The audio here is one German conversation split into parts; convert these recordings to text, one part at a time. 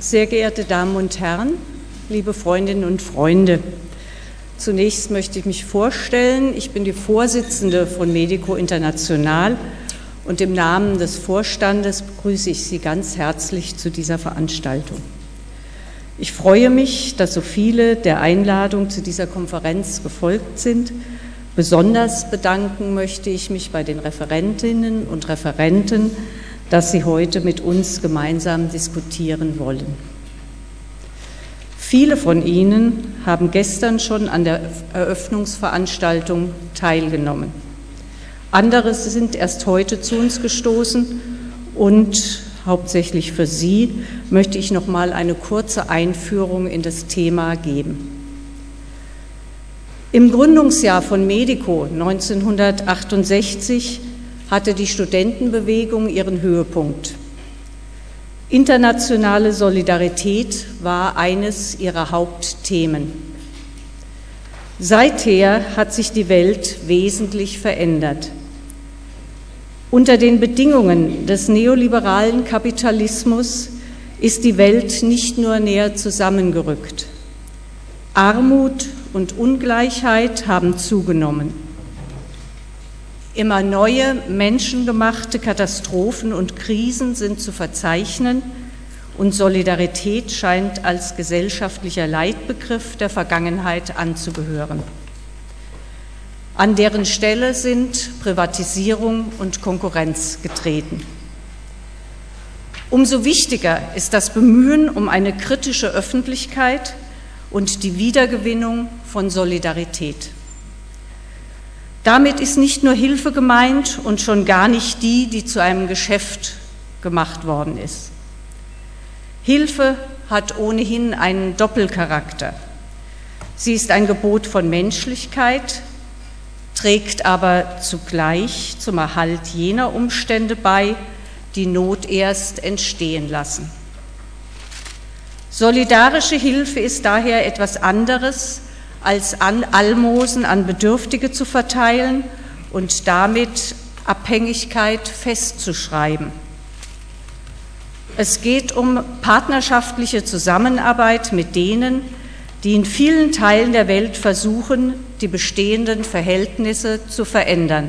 Sehr geehrte Damen und Herren, liebe Freundinnen und Freunde, zunächst möchte ich mich vorstellen. Ich bin die Vorsitzende von Medico International und im Namen des Vorstandes begrüße ich Sie ganz herzlich zu dieser Veranstaltung. Ich freue mich, dass so viele der Einladung zu dieser Konferenz gefolgt sind. Besonders bedanken möchte ich mich bei den Referentinnen und Referenten, dass sie heute mit uns gemeinsam diskutieren wollen. Viele von Ihnen haben gestern schon an der Eröffnungsveranstaltung teilgenommen. Andere sind erst heute zu uns gestoßen und hauptsächlich für Sie möchte ich noch mal eine kurze Einführung in das Thema geben. Im Gründungsjahr von Medico 1968 hatte die Studentenbewegung ihren Höhepunkt. Internationale Solidarität war eines ihrer Hauptthemen. Seither hat sich die Welt wesentlich verändert. Unter den Bedingungen des neoliberalen Kapitalismus ist die Welt nicht nur näher zusammengerückt. Armut und Ungleichheit haben zugenommen. Immer neue menschengemachte Katastrophen und Krisen sind zu verzeichnen und Solidarität scheint als gesellschaftlicher Leitbegriff der Vergangenheit anzugehören. An deren Stelle sind Privatisierung und Konkurrenz getreten. Umso wichtiger ist das Bemühen um eine kritische Öffentlichkeit und die Wiedergewinnung von Solidarität. Damit ist nicht nur Hilfe gemeint und schon gar nicht die, die zu einem Geschäft gemacht worden ist. Hilfe hat ohnehin einen Doppelcharakter. Sie ist ein Gebot von Menschlichkeit, trägt aber zugleich zum Erhalt jener Umstände bei, die Not erst entstehen lassen. Solidarische Hilfe ist daher etwas anderes, als Almosen an Bedürftige zu verteilen und damit Abhängigkeit festzuschreiben. Es geht um partnerschaftliche Zusammenarbeit mit denen, die in vielen Teilen der Welt versuchen, die bestehenden Verhältnisse zu verändern.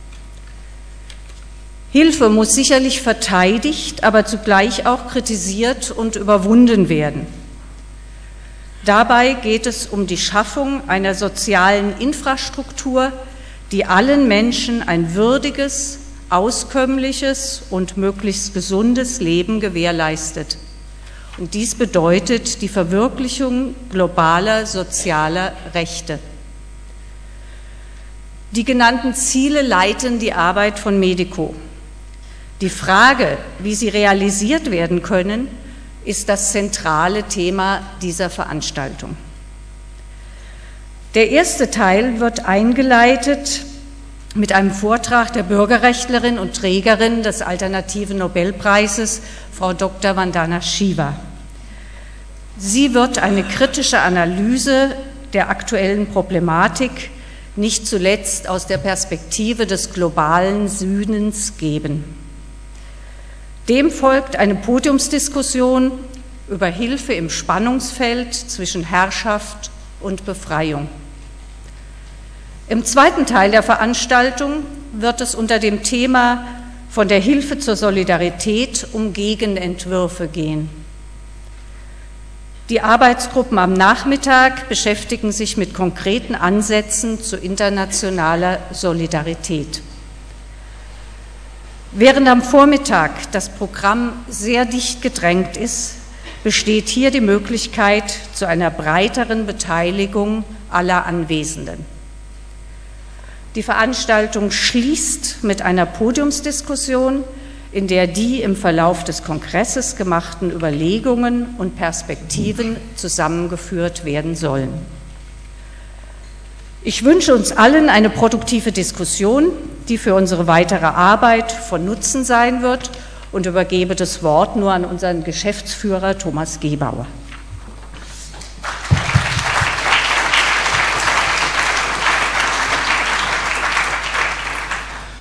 Hilfe muss sicherlich verteidigt, aber zugleich auch kritisiert und überwunden werden. Dabei geht es um die Schaffung einer sozialen Infrastruktur, die allen Menschen ein würdiges, auskömmliches und möglichst gesundes Leben gewährleistet. Und dies bedeutet die Verwirklichung globaler sozialer Rechte. Die genannten Ziele leiten die Arbeit von Medico. Die Frage, wie sie realisiert werden können, ist das zentrale Thema dieser Veranstaltung. Der erste Teil wird eingeleitet mit einem Vortrag der Bürgerrechtlerin und Trägerin des Alternativen Nobelpreises, Frau Dr. Vandana Shiva. Sie wird eine kritische Analyse der aktuellen Problematik, nicht zuletzt aus der Perspektive des globalen Südens, geben. Dem folgt eine Podiumsdiskussion über Hilfe im Spannungsfeld zwischen Herrschaft und Befreiung. Im zweiten Teil der Veranstaltung wird es unter dem Thema von der Hilfe zur Solidarität um Gegenentwürfe gehen. Die Arbeitsgruppen am Nachmittag beschäftigen sich mit konkreten Ansätzen zu internationaler Solidarität. Während am Vormittag das Programm sehr dicht gedrängt ist, besteht hier die Möglichkeit zu einer breiteren Beteiligung aller Anwesenden. Die Veranstaltung schließt mit einer Podiumsdiskussion, in der die im Verlauf des Kongresses gemachten Überlegungen und Perspektiven zusammengeführt werden sollen. Ich wünsche uns allen eine produktive Diskussion, die für unsere weitere Arbeit von Nutzen sein wird, und übergebe das Wort nur an unseren Geschäftsführer Thomas Gebauer.